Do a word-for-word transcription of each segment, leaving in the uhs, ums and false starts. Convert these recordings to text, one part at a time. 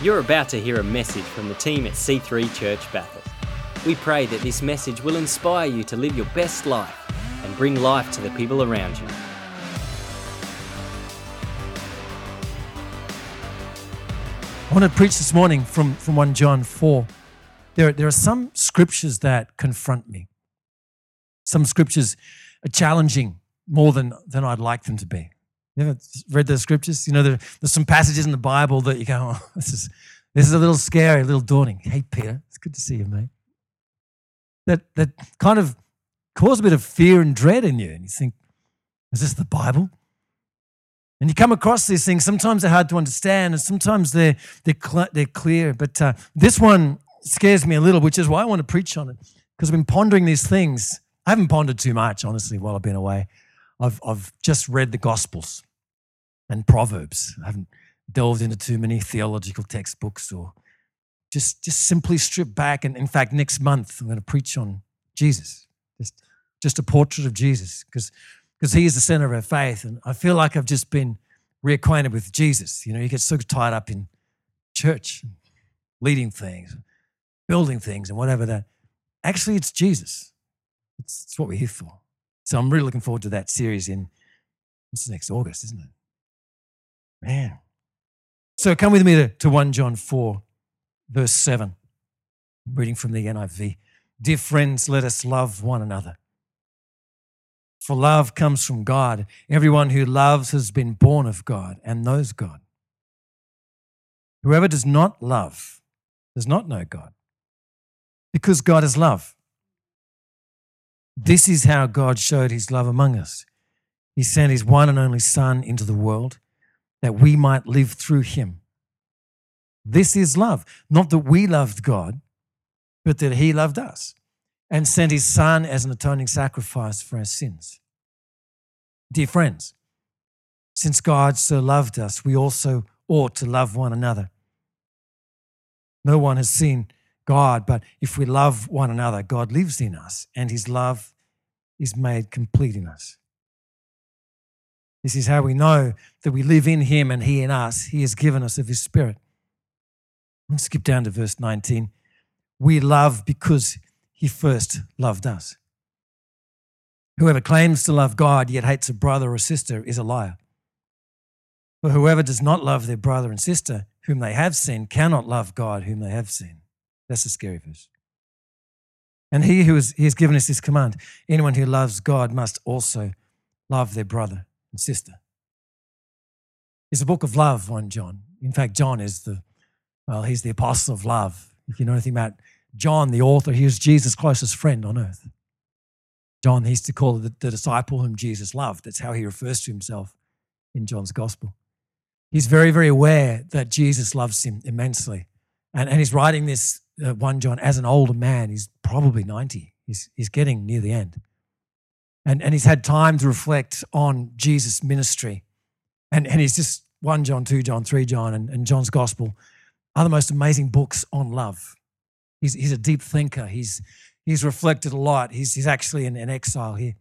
You're about to hear a message from the team at C three Church Bathurst. We pray that this message will inspire you to live your best life and bring life to the people around you. I want to preach this morning from, from First John four. There, there are some scriptures that confront me. Some scriptures are challenging more than, than I'd like them to be. You ever read those scriptures? You know, there, there's some passages in the Bible that you go, oh, this is this is a little scary, a little daunting. Hey, Peter, it's good to see you, mate. That that kind of cause a bit of fear and dread in you. And you think, is this the Bible? And you come across these things. Sometimes they're hard to understand, and sometimes they're they're, cl- they're clear. But uh, this one scares me a little, which is why I want to preach on it, because I've been pondering these things. I haven't pondered too much, honestly, while I've been away. I've I've just read the Gospels and Proverbs. I haven't delved into too many theological textbooks, or just just simply stripped back. And in fact, next month I'm going to preach on Jesus, just just a portrait of Jesus, because because he is the center of our faith. And I feel like I've just been reacquainted with Jesus. You know, you get so tied up in church, leading things, building things, and whatever that. Actually, it's Jesus. It's, it's what we're here for. So I'm really looking forward to that series in, what's next August, isn't it? Man. So come with me to, to First John four, verse seven. I'm reading from the N I V. Dear friends, let us love one another. For love comes from God. Everyone who loves has been born of God and knows God. Whoever does not love does not know God, because God is love. This is how God showed his love among us. He sent his one and only Son into the world that we might live through him. This is love, not that we loved God, but that he loved us and sent his Son as an atoning sacrifice for our sins. Dear friends, since God so loved us, we also ought to love one another. No one has seen God, but if we love one another, God lives in us, and his love is made complete in us. This is how we know that we live in him and he in us. He has given us of his Spirit. Let's skip down to verse nineteen. We love because he first loved us. Whoever claims to love God yet hates a brother or sister is a liar. For whoever does not love their brother and sister whom they have seen cannot love God whom they have seen. That's a scary verse. And he who is, he has given us this command: anyone who loves God must also love their brother and sister. It's a book of love, First John. In fact, John is the, well, he's the apostle of love. If you know anything about John, the author, he was Jesus' closest friend on earth. John, he used to call the, the disciple whom Jesus loved. That's how he refers to himself in John's gospel. He's very, very aware that Jesus loves him immensely. And, and he's writing this Uh, First John as an older man. He's probably ninety. He's he's getting near the end. And and he's had time to reflect on Jesus' ministry. And and he's just First John, Second John, Third John, and, and John's Gospel are the most amazing books on love. He's he's a deep thinker. He's he's reflected a lot. He's he's actually in, in exile here.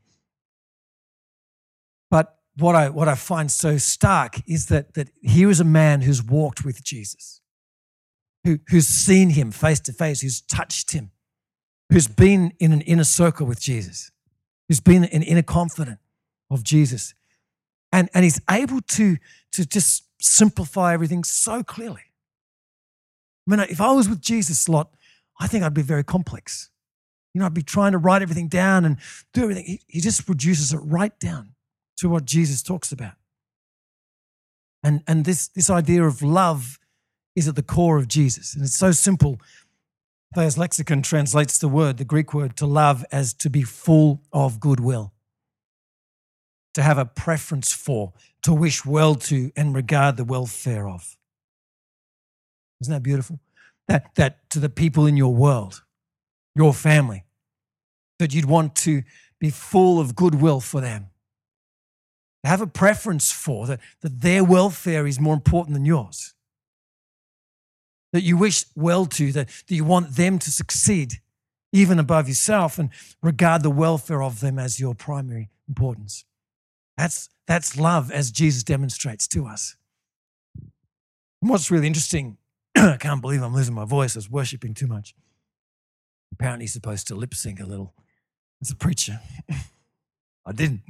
But what I what I find so stark is that that here is a man who's walked with Jesus. Who, who's seen him face to face, who's touched him, who's been in an inner circle with Jesus, who's been an inner confidant of Jesus. And, and he's able to, to just simplify everything so clearly. I mean, if I was with Jesus a lot, I think I'd be very complex. You know, I'd be trying to write everything down and do everything. He, he just reduces it right down to what Jesus talks about. And, and this, this idea of love is at the core of Jesus. And it's so simple. Thayer's Lexicon translates the word, the Greek word, to love as to be full of goodwill, to have a preference for, to wish well to, and regard the welfare of. Isn't that beautiful? That, that to the people in your world, your family, that you'd want to be full of goodwill for them, to have a preference for, that, that their welfare is more important than yours. That you wish well to, that, that you want them to succeed even above yourself and regard the welfare of them as your primary importance. That's, that's love as Jesus demonstrates to us. And what's really interesting I can't believe I'm losing my voice. I was worshiping too much. Apparently, you're supposed to lip sync a little as a preacher. I didn't.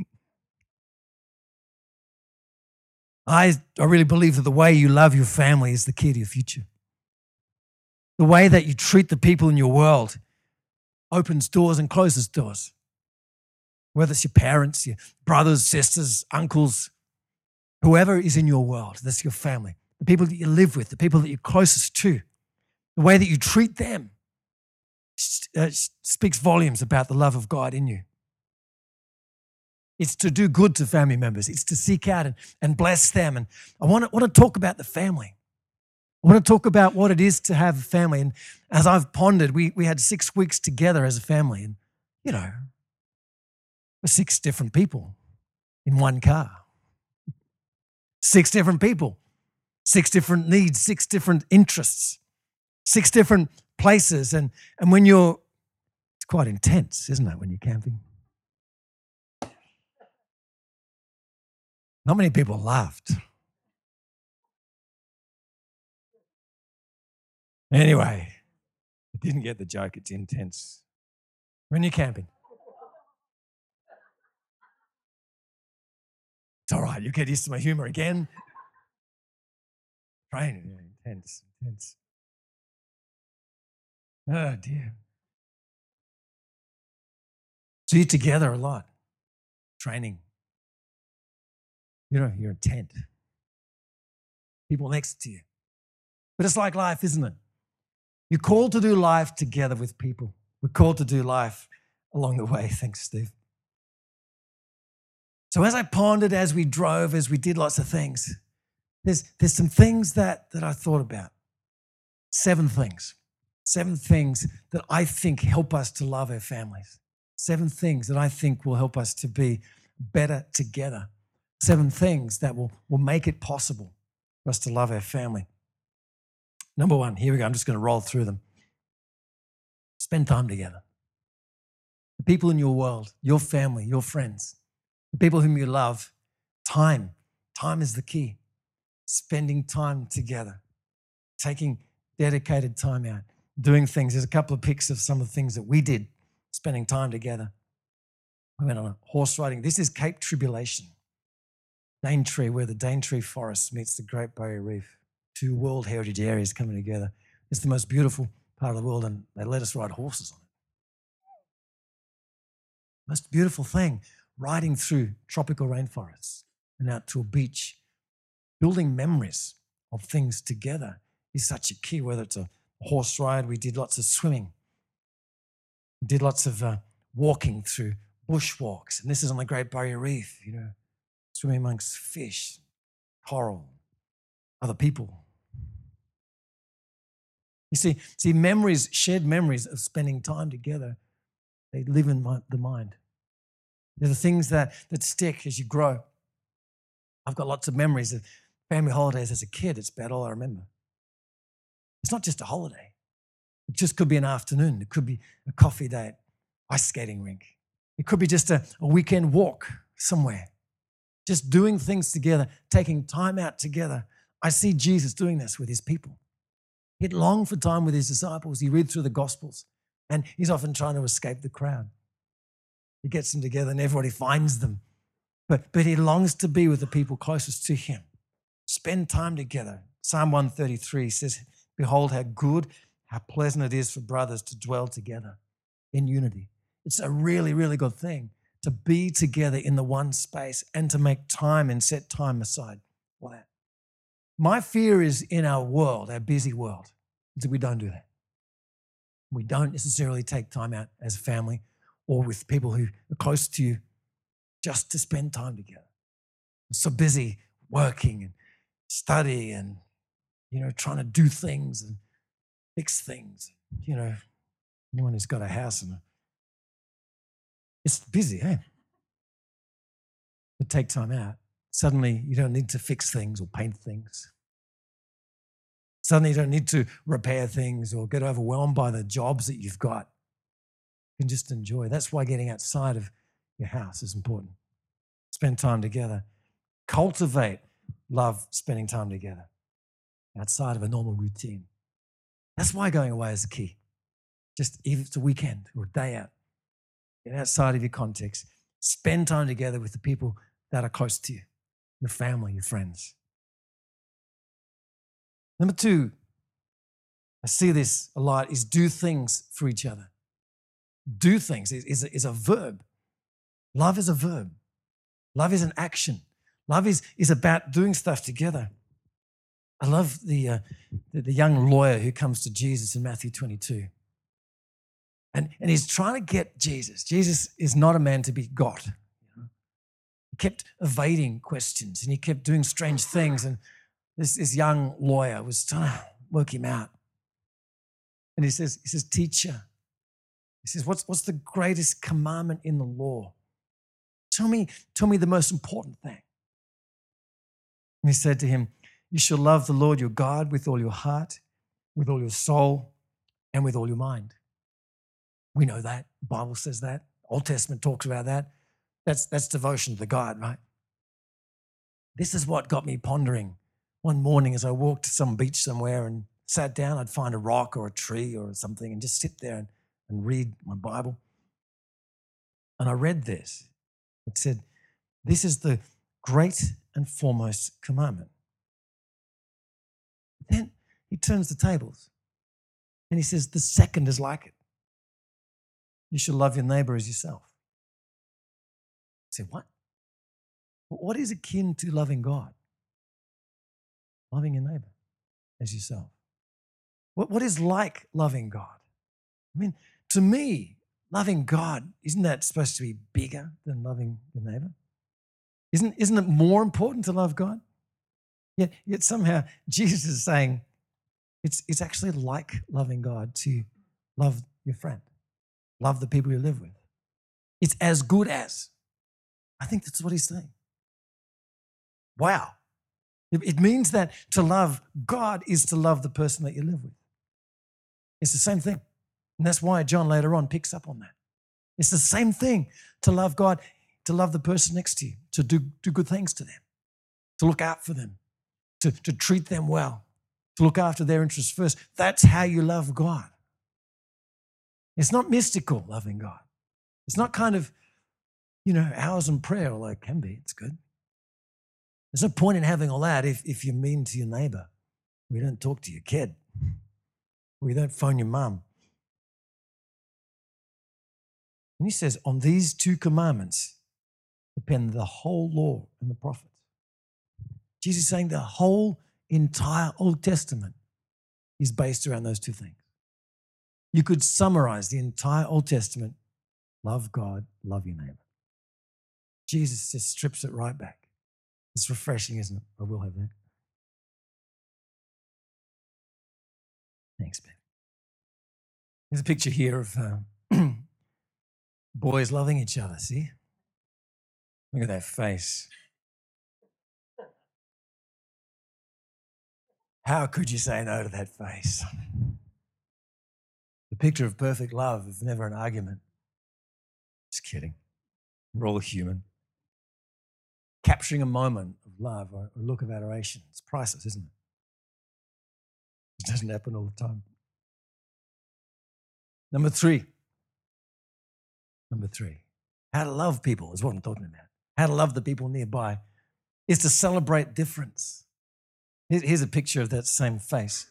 I, I really believe that the way you love your family is the key to your future. The way that you treat the people in your world opens doors and closes doors. Whether it's your parents, your brothers, sisters, uncles, whoever is in your world, that's your family. The people that you live with, the people that you're closest to, the way that you treat them uh, speaks volumes about the love of God in you. It's to do good to family members. It's to seek out and, and bless them. And I want to, want to talk about the family. I want to talk about what it is to have a family. And as I've pondered, we, we had six weeks together as a family. And, you know, we're six different people in one car. Six different people. Six different needs, six different interests, six different places. And, and when you're, it's quite intense, isn't it, when you're camping? Not many people laughed. Anyway, I didn't get the joke. It's intense. When you're camping. It's all right. You get used to my humor again. Training, yeah, intense, intense. Oh, dear. So you're together a lot. Training. You know, you're a tent. People next to you. But it's like life, isn't it? You're called to do life together with people. We're called to do life along the way. Thanks, Steve. So as I pondered, as we drove, as we did lots of things, there's, there's some things that, that I thought about. Seven things. Seven things that I think help us to love our families. Seven things that I think will help us to be better together. Seven things that will, will make it possible for us to love our family. Number one, here we go. I'm just going to roll through them. Spend time together. The people in your world, your family, your friends, the people whom you love, time. Time is the key. Spending time together, taking dedicated time out, doing things. There's a couple of pics of some of the things that we did, spending time together. We went on a horse riding. This is Cape Tribulation, Daintree, where the Daintree Forest meets the Great Barrier Reef. Two World Heritage areas coming together. It's the most beautiful part of the world, and they let us ride horses on it. Most beautiful thing, riding through tropical rainforests and out to a beach. Building memories of things together is such a key, whether it's a horse ride. We did lots of swimming. We did lots of uh, walking through bushwalks. And this is on the Great Barrier Reef, you know, swimming amongst fish, coral, other people. You see, see, memories, shared memories of spending time together, they live in my, the mind. They're the things that, that stick as you grow. I've got lots of memories of family holidays as a kid. It's about all I remember. It's not just a holiday. It just could be an afternoon. It could be a coffee day at ice skating rink. It could be just a, a weekend walk somewhere. Just doing things together, taking time out together. I see Jesus doing this with his people. He'd long for time with his disciples. You read through the Gospels, and he's often trying to escape the crowd. He gets them together and everybody finds them. But, but he longs to be with the people closest to him. Spend time together. Psalm one thirty-three says, behold how good, how pleasant it is for brothers to dwell together in unity. It's a really, really good thing to be together in the one space and to make time and set time aside for that. My fear is in our world, our busy world, is that we don't do that. We don't necessarily take time out as a family or with people who are close to you just to spend time together. We're so busy working and studying and, you know, trying to do things and fix things. You know, anyone who's got a house and a, it's busy, eh? But take time out. Suddenly you don't need to fix things or paint things. Suddenly you don't need to repair things or get overwhelmed by the jobs that you've got. You can just enjoy. That's why getting outside of your house is important. Spend time together. Cultivate love spending time together outside of a normal routine. That's why going away is the key. Just if it's a weekend or a day out, get outside of your context, spend time together with the people that are close to you, your family, your friends. Number two, I see this a lot, is do things for each other. Do things is, is, a, is a verb. Love is a verb. Love is an action. Love is, is about doing stuff together. I love the, uh, the, the young lawyer who comes to Jesus in Matthew twenty-two. And, and he's trying to get Jesus. Jesus is not a man to be got. He kept evading questions and he kept doing strange things. And this, this young lawyer was trying to work him out. And he says, he says, teacher, he says, what's, what's the greatest commandment in the law? Tell me, tell me the most important thing. And he said to him, you shall love the Lord your God with all your heart, with all your soul, and with all your mind. We know that. The Bible says that. Old Testament talks about that. That's, that's devotion to God, right? This is what got me pondering. One morning as I walked to some beach somewhere and sat down, I'd find a rock or a tree or something and just sit there and, and read my Bible. And I read this. It said, this is the great and foremost commandment. Then he turns the tables and he says, the second is like it. You shall love your neighbor as yourself. I said, what? What is akin to loving God? Loving your neighbor as yourself. What, what is like loving God? I mean, to me, loving God, isn't that supposed to be bigger than loving your neighbor? Isn't, isn't it more important to love God? Yet, yet somehow Jesus is saying it's, it's actually like loving God to love your friend, love the people you live with. It's as good as. I think that's what he's saying. Wow. It, it means that to love God is to love the person that you live with. It's the same thing. And that's why John later on picks up on that. It's the same thing to love God, to love the person next to you, to do, do good things to them, to look out for them, to, to treat them well, to look after their interests first. That's how you love God. It's not mystical loving God. It's not kind of, you know, hours in prayer, although it can be, it's good. There's no point in having all that if, if you're mean to your neighbor, or you don't talk to your kid, or you don't phone your mum. And he says, on these two commandments depend the whole law and the prophets. Jesus is saying the whole entire Old Testament is based around those two things. You could summarize the entire Old Testament, love God, love your neighbor. Jesus just strips it right back. It's refreshing, isn't it? I will have that. Thanks, Ben. There's a picture here of uh, boys loving each other, see? Look at that face. How could you say no to that face? The picture of perfect love is never an argument. Just kidding. We're all human. Capturing a moment of love or a look of adoration. It's priceless, isn't it? It doesn't happen all the time. Number three. Number three. How to love people is what I'm talking about. How to love the people nearby is to celebrate difference. Here's a picture of that same face.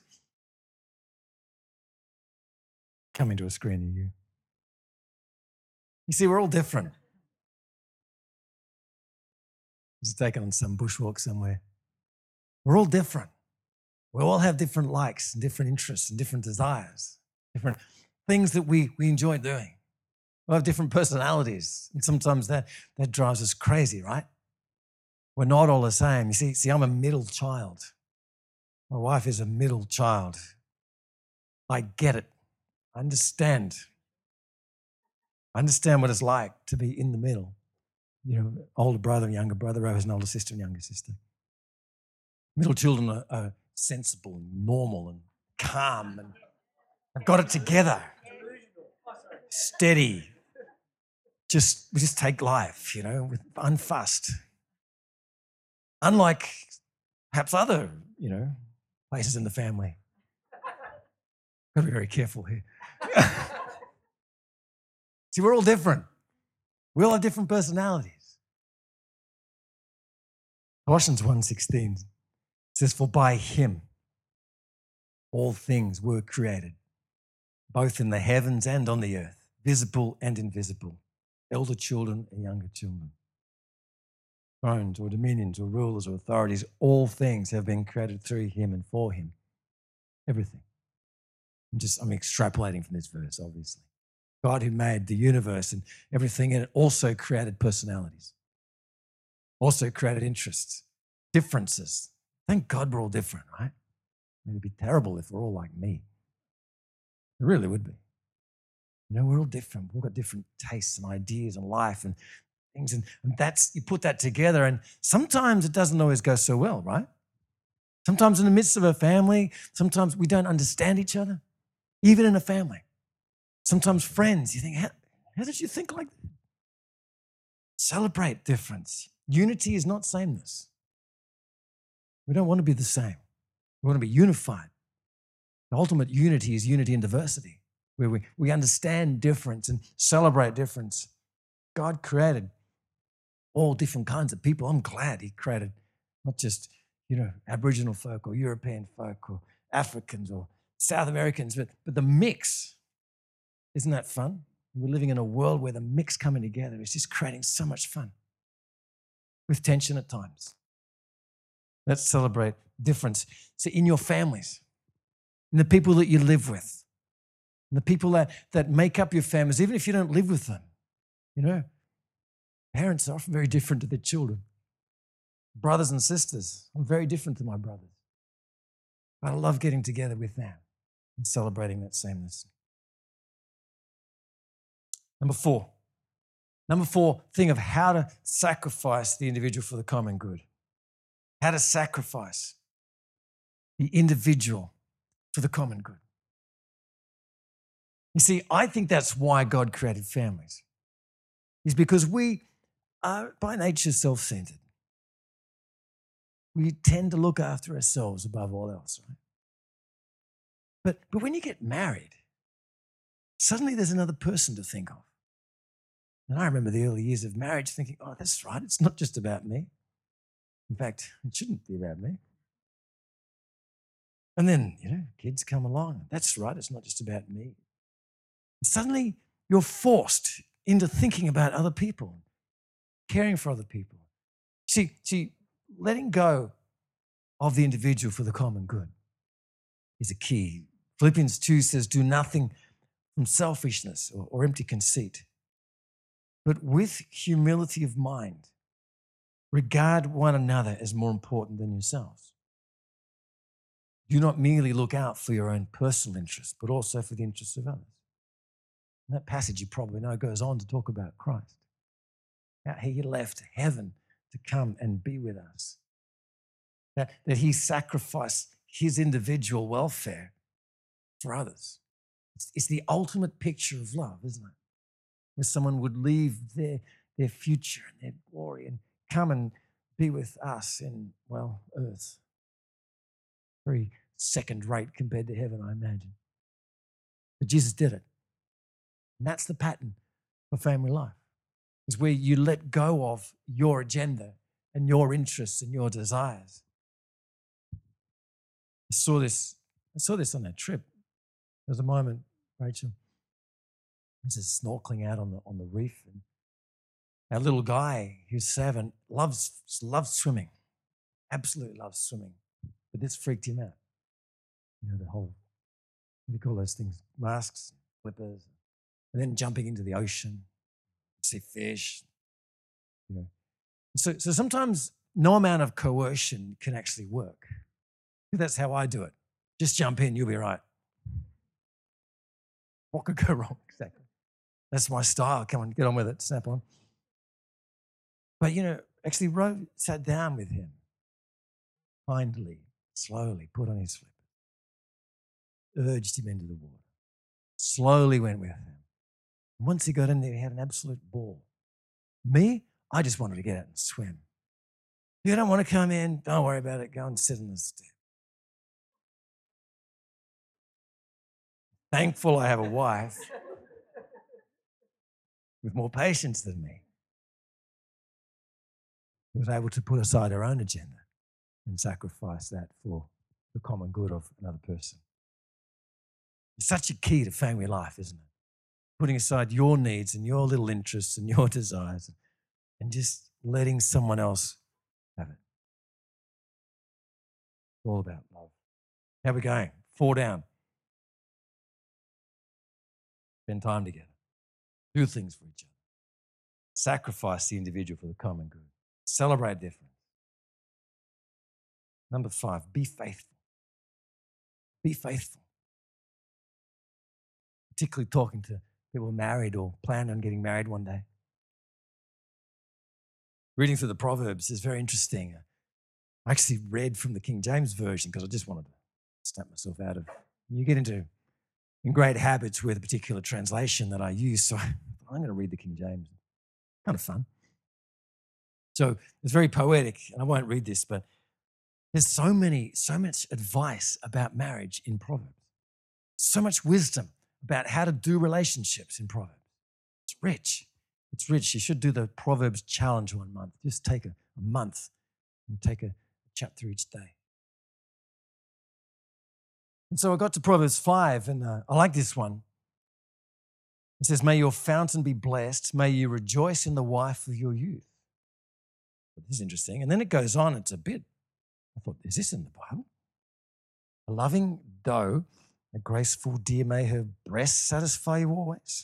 Coming to a screen near you. You see, we're all different. It's taken on some bushwalk somewhere. We're all different. We all have different likes and different interests and different desires, different things that we, we enjoy doing. We have different personalities, and sometimes that, that drives us crazy, right? We're not all the same. You see, see, I'm a middle child. My wife is a middle child. I get it. I understand. I understand what it's like to be in the middle. You know, older brother and younger brother, I have an older sister and younger sister. Middle children are, are sensible and normal and calm and have got it together. Steady. Just, we just take life, you know, with unfussed. Unlike perhaps other, you know, places in the family. Got to be very careful here. See, we're all different. We all have different personalities. Colossians one sixteen says, "For by him all things were created, both in the heavens and on the earth, visible and invisible, elder children and younger children. Thrones or dominions or rulers or authorities, all things have been created through him and for him." Everything. I'm just, I'm extrapolating from this verse, obviously. God who made the universe and everything in it also created personalities, also created interests, differences. Thank God we're all different, right? I mean, it'd be terrible if we're all like me. It really would be. You know, we're all different. We've all got different tastes and ideas and life and things. And, and that's, you put that together, and sometimes it doesn't always go so well, right? Sometimes in the midst of a family, sometimes we don't understand each other, even in a family. Sometimes friends, you think, how, how did you think like that? Celebrate difference. Unity is not sameness. We don't want to be the same. We want to be unified. The ultimate unity is unity in diversity, where we, we understand difference and celebrate difference. God created all different kinds of people. I'm glad he created not just, you know, Aboriginal folk or European folk or Africans or South Americans, but, but the mix. Isn't that fun? We're living in a world where the mix coming together is just creating so much fun with tension at times. Let's celebrate difference. So in your families, in the people that you live with, in the people that, that make up your families, even if you don't live with them, you know, parents are often very different to their children. Brothers and sisters, I'm very different to my brothers. But I love getting together with them and celebrating that sameness. Number four. Number four, thing of how to sacrifice the individual for the common good. How to sacrifice the individual for the common good. You see, I think that's why God created families. Is because we are by nature self-centered. We tend to look after ourselves above all else, right? But, but when you get married, suddenly there's another person to think of. And I remember the early years of marriage thinking, oh, that's right, it's not just about me. In fact, it shouldn't be about me. And then, you know, kids come along. That's right, it's not just about me. And suddenly you're forced into thinking about other people, caring for other people. See, see, letting go of the individual for the common good is a key. Philippians two says, do nothing from selfishness or, or empty conceit, but with humility of mind, regard one another as more important than yourselves. Do not merely look out for your own personal interests, but also for the interests of others. And that passage you probably know goes on to talk about Christ. How he left heaven to come and be with us. That, that he sacrificed his individual welfare for others. It's, it's the ultimate picture of love, isn't it? Where someone would leave their, their future and their glory and come and be with us in, well, earth. Very second rate compared to heaven, I imagine. But Jesus did it. And that's the pattern for family life, is where you let go of your agenda and your interests and your desires. I saw this, I saw this on that trip. There was a moment, Rachel, I was just snorkeling out on the on the reef, and our little guy, who's seven, loves loves swimming, absolutely loves swimming. But this freaked him out. You know, the whole, what do you call those things? Masks, flippers, and then jumping into the ocean, see fish, you know. So, so sometimes no amount of coercion can actually work. That's how I do it. Just jump in, you'll be right. What could go wrong? Exactly. That's my style. Come on, get on with it, snap on. But, you know, actually Ro sat down with him, kindly, slowly put on his slipper, urged him into the water, slowly went with him. And once he got in there, he had an absolute ball. Me, I just wanted to get out and swim. You don't want to come in, don't worry about it, go and sit in the step. Thankful I have a wife with more patience than me, who was able to put aside her own agenda and sacrifice that for the common good of another person. It's such a key to family life, isn't it? Putting aside your needs and your little interests and your desires and just letting someone else have it. It's all about love. How are we going? Four down. Spend time together. Do things for each other. Sacrifice the individual for the common good. Celebrate difference. Number five, be faithful. Be faithful. Particularly talking to people married or plan on getting married one day. Reading through the Proverbs is very interesting. I actually read from the King James Version because I just wanted to snap myself out of. You get into in great habits with a particular translation that I use, so I'm going to read the King James. Kind of fun. So it's very poetic, and I won't read this, but there's so many, so much advice about marriage in Proverbs. So much wisdom about how to do relationships in Proverbs. It's rich. It's rich. You should do the Proverbs challenge one month. Just take a, a month and take a chapter each day. And so I got to Proverbs five, and uh, I like this one. It says, may your fountain be blessed. May you rejoice in the wife of your youth. But this is interesting. And then it goes on. It's a bit, I thought, is this in the Bible? A loving doe, a graceful deer, may her breasts satisfy you always.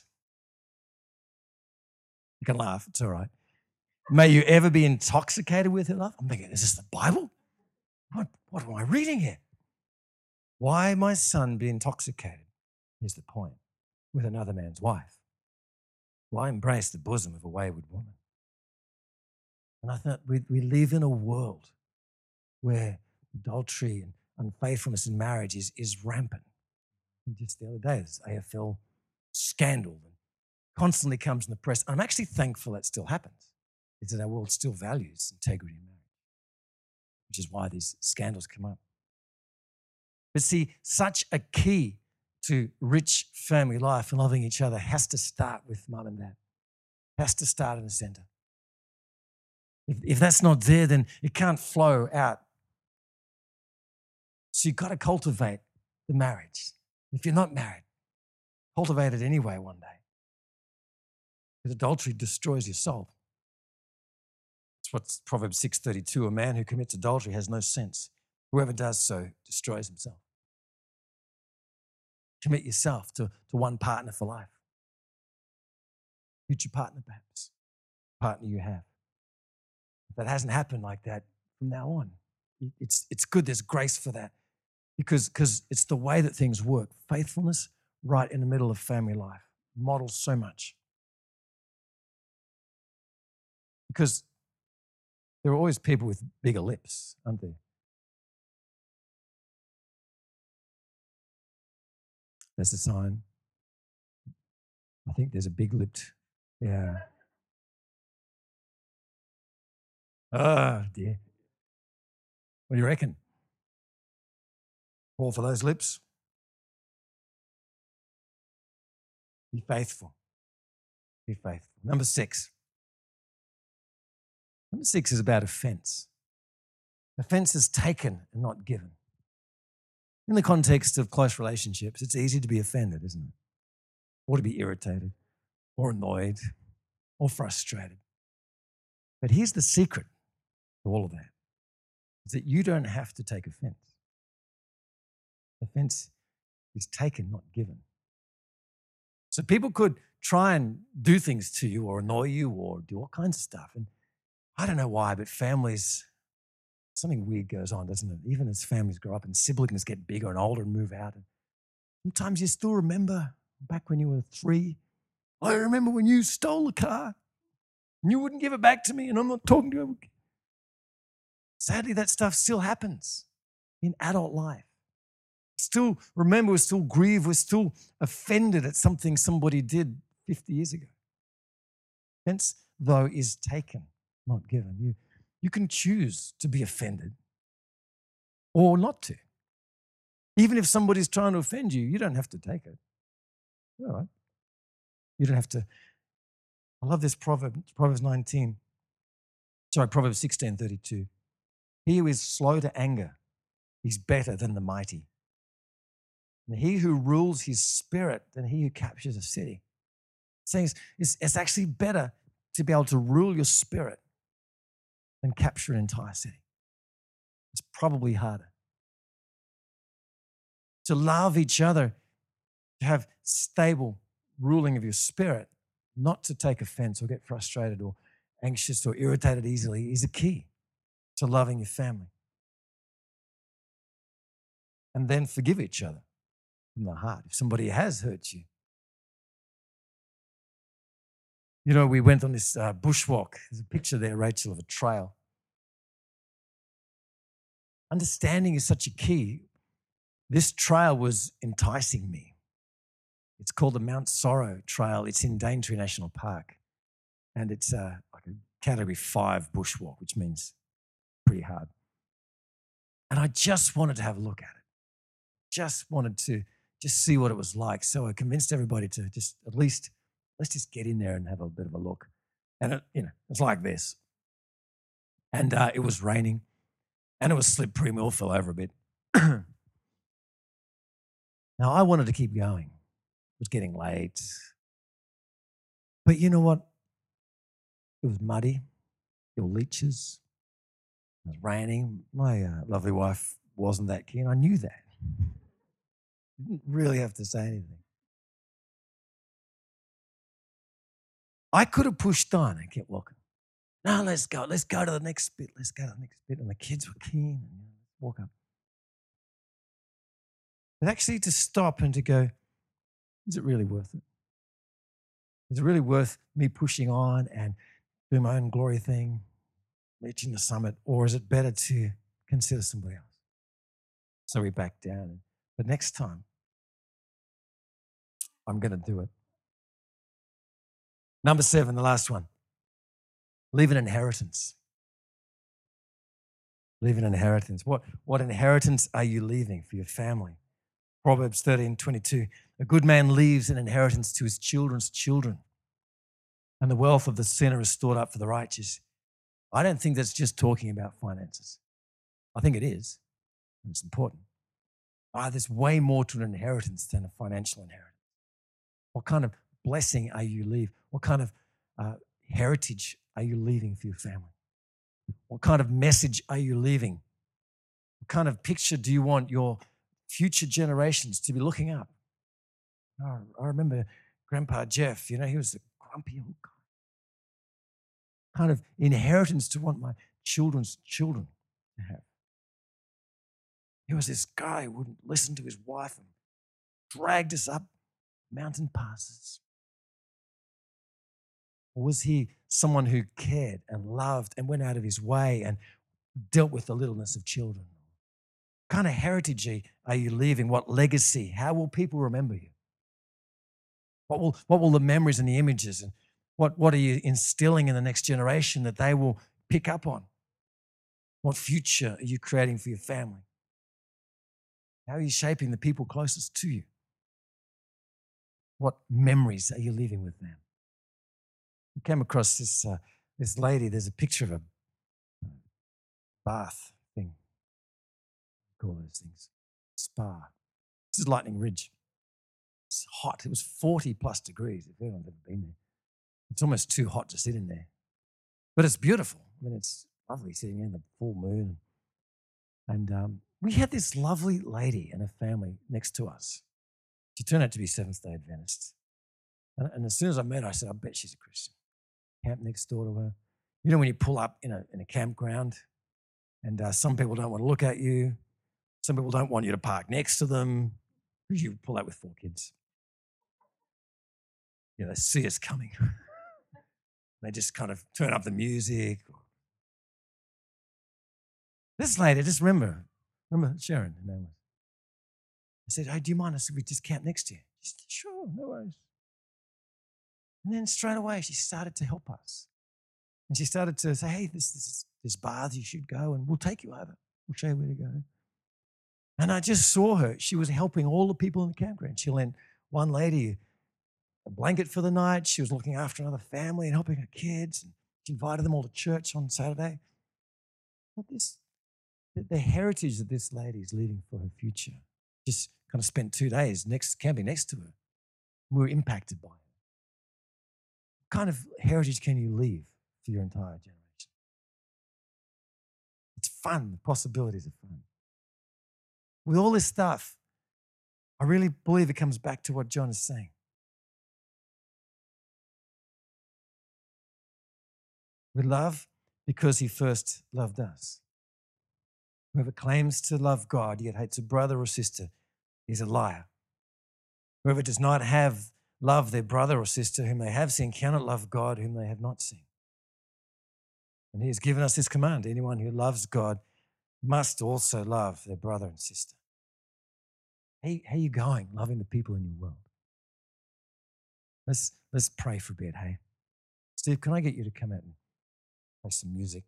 You can laugh. It's all right. May you ever be intoxicated with her love. I'm thinking, is this the Bible? What, what am I reading here? Why, my son, be intoxicated? Here's the point. With another man's wife. Why embrace the bosom of a wayward woman? And I thought we, we live in a world where adultery and unfaithfulness in marriage is, is rampant. Just the other day, this A F L scandal that constantly comes in the press. I'm actually thankful that still happens, is that our world still values integrity in marriage, which is why these scandals come up. But see, such a key to rich family life and loving each other has to start with mum and dad. Has to start in the center. If, if that's not there, then it can't flow out. So you've got to cultivate the marriage. If you're not married, cultivate it anyway one day. Because adultery destroys your soul. That's what Proverbs six thirty-two, a man who commits adultery has no sense. Whoever does so destroys himself. Commit yourself to, to one partner for life. Future partner, perhaps. Partner you have. If that hasn't happened like that, from now on, it's, it's good. There's grace for that. Because because it's the way that things work. Faithfulness right in the middle of family life models so much. Because there are always people with bigger lips, aren't there? That's a sign. I think there's a big-lipped, yeah. Oh, dear. What do you reckon? Fall for those lips? Be faithful. Be faithful. Number six. Number six is about offense. Offense is taken and not given. In the context of close relationships, it's easy to be offended, isn't it? Or to be irritated, or annoyed, or frustrated. But here's the secret to all of that, is that you don't have to take offense. Offense is taken, not given. So people could try and do things to you or annoy you or do all kinds of stuff. And I don't know why, but families, something weird goes on, doesn't it? Even as families grow up and siblings get bigger and older and move out. And sometimes you still remember back when you were three, I remember when you stole the car and you wouldn't give it back to me and I'm not talking to you. Sadly, that stuff still happens in adult life. Still remember, we're still grieved, we're still offended at something somebody did fifty years ago. Offense, though, is taken, not given. You, you can choose to be offended or not to. Even if somebody's trying to offend you, you don't have to take it. All right. You don't have to. I love this proverb, Proverbs nineteen. Sorry, Proverbs sixteen thirty-two. He who is slow to anger is better than the mighty. And he who rules his spirit than he who captures a city. Saying it's, it's actually better to be able to rule your spirit than capture an entire city. It's probably harder. To love each other, to have stable ruling of your spirit, not to take offense or get frustrated or anxious or irritated easily, is a key to loving your family. And then forgive each other from the heart if somebody has hurt you. You know, we went on this uh, bushwalk. There's a picture there, Rachel, of a trail. Understanding is such a key. This trail was enticing me. It's called the Mount Sorrow Trail. It's in Daintree National Park. And it's uh, like a category five bushwalk, which means pretty hard. And I just wanted to have a look at it. Just wanted to just see what it was like. So I convinced everybody to just at least, let's just get in there and have a bit of a look. And, it, you know, it's like this. And uh, it was raining. And it was slippery. We all fell over a bit. Now, I wanted to keep going. It was getting late. But you know what? It was muddy. There were leeches. It was raining. My uh, lovely wife wasn't that keen. I knew that. Didn't really have to say anything. I could have pushed on and kept walking. No, let's go. Let's go to the next bit. Let's go to the next bit. And the kids were keen. And, you know, walk up. But actually to stop and to go, is it really worth it? Is it really worth me pushing on and doing my own glory thing, reaching the summit, or is it better to consider somebody else? So we backed down. But next time, I'm going to do it. Number seven, the last one. Leave an inheritance. Leave an inheritance. What, what inheritance are you leaving for your family? Proverbs thirteen twenty-two. A good man leaves an inheritance to his children's children, and the wealth of the sinner is stored up for the righteous. I don't think that's just talking about finances. I think it is, and it's important. Ah, there's way more to an inheritance than a financial inheritance. What kind of blessing are you leaving? What kind of uh, heritage are you leaving for your family? What kind of message are you leaving? What kind of picture do you want your future generations to be looking up? Oh, I remember Grandpa Jeff, you know, he was a grumpy old guy. Kind of inheritance to want my children's children to have. He was this guy who wouldn't listen to his wife and dragged us up mountain passes. Or was he someone who cared and loved and went out of his way and dealt with the littleness of children? What kind of heritage are you leaving? What legacy? How will people remember you? What will, what will the memories and the images and what, what are you instilling in the next generation that they will pick up on? What future are you creating for your family? How are you shaping the people closest to you? What memories are you leaving with them? I came across this, uh, this lady. There's a picture of a bath thing. What do you call those things? Spa. This is Lightning Ridge. It's hot. It was forty plus degrees, if anyone's ever been there. It's almost too hot to sit in there. But it's beautiful. I mean, it's lovely sitting in the full moon. And um, we had this lovely lady and her family next to us. She turned out to be Seventh-day Adventist. And, and as soon as I met her, I said, I bet she's a Christian. Camp next door to her. You know when you pull up in a, in a campground and uh, some people don't want to look at you. Some people don't want you to park next to them. You pull out with four kids. You know, they see us coming. They just kind of turn up the music. This lady, just remember, remember Sharon, her name was. I said, hey, do you mind us if we just camp next to you? She said, sure, no worries. And then straight away, she started to help us. And she started to say, hey, this, this, this bath, you should go, and we'll take you over. We'll show you where to go. And I just saw her. She was helping all the people in the campground. She lent one lady a blanket for the night. She was looking after another family and helping her kids. And she invited them all to church on Saturday. But this, the, the heritage that this lady is leaving for her future, just kind of spent two days next camping next to her. We were impacted by it. What kind of heritage can you leave for your entire generation? It's fun. The possibilities are fun. With all this stuff, I really believe it comes back to what John is saying. We love because he first loved us. Whoever claims to love God yet hates a brother or sister is a liar. Whoever does not have love their brother or sister whom they have seen cannot love God whom they have not seen. And he has given us this command: anyone who loves God must also love their brother and sister. Hey, how are you going loving the people in your world? Let's, let's pray for a bit, hey? Steve, can I get you to come out and play some music?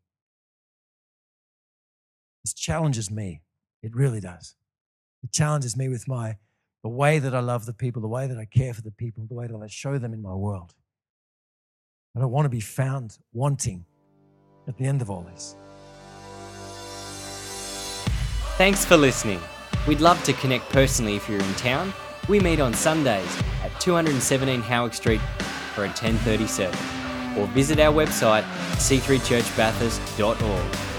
This challenges me. It really does. It challenges me with my the way that I love the people, the way that I care for the people, the way that I show them in my world. I don't want to be found wanting at the end of all this. Thanks for listening. We'd love to connect personally if you're in town. We meet on Sundays at two seventeen Howick Street for a ten thirty service, or visit our website c three church bathurst dot org.